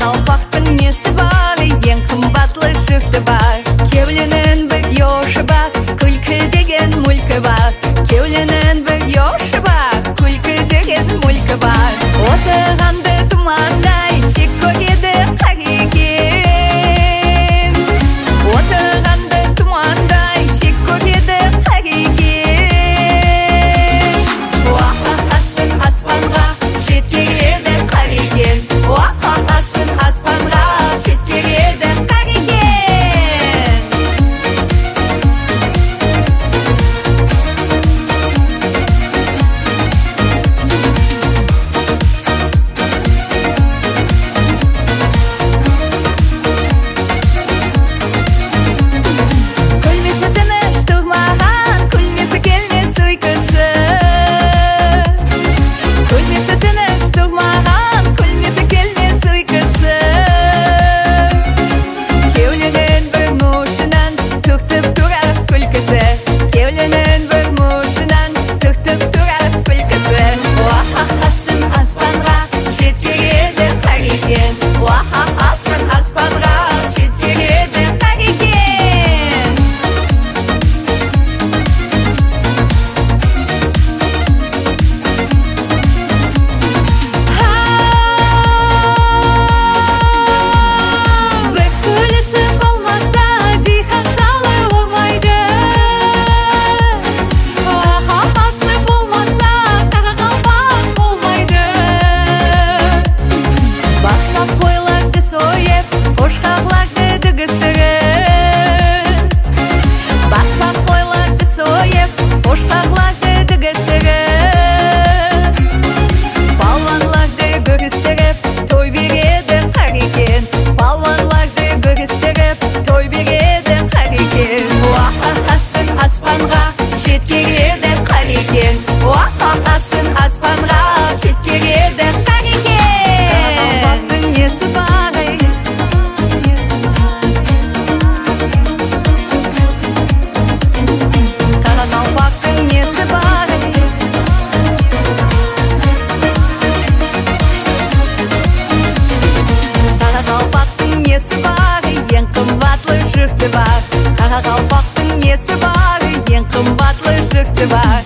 Қарақалпақтың несі бар, ең қымбатлы жұрты бар. Кеуленің бір yoшы бар, күлкі деген мүлкі бар. Кеуленің бір yoшы бар, күлкі деген мүлкі бар. Отырғанды тұмандай, шек көреді қар екен. Отырғанды тұмандай, шек көреді қар екен. Уақақасын аспанға, жеткереді қар екен. Уақақасын аспанға, жеткереді қар екен. Күлмесі тыныш тұрмаған, күлмесі келмес ұйқысы. Күлмесі тыныш тұрмаған, күлмесі келмес ұйқысы. Кеуленің бір мұшынан түртіп тұрар күлкісі. Кеуленің бір мұшынан түртіп тұрар күлкісі. Уақақасын аспанға, жеткереді қар екен. Уақақасын аспанға, жеткереді қар екен. Бір күлісі болмаса, дихан салы болмайды. Уақақасы болмаса, Қарақалпақ болмайды. Баспақ қойларды сойып, қошқарларды дүгістіріп. Баспақ қойларды сойып, қошқарларды дүгістіріп. Балуанларды көрістіріп, той береді қар екен. Балуанларды көрістіріп, той береді қар екен. Уақақасын аспанға, жеткереді қар екен. Уақақасын аспанға, жеткереді қар екен. Қарақалпақтың несі бар, Қарақалпақтың несі бар. Қарақалпақтың несі бар, ең қымбатлы жұрты бар. Қарақалпақтың несі бар, ең қымбатлы жұрты бар.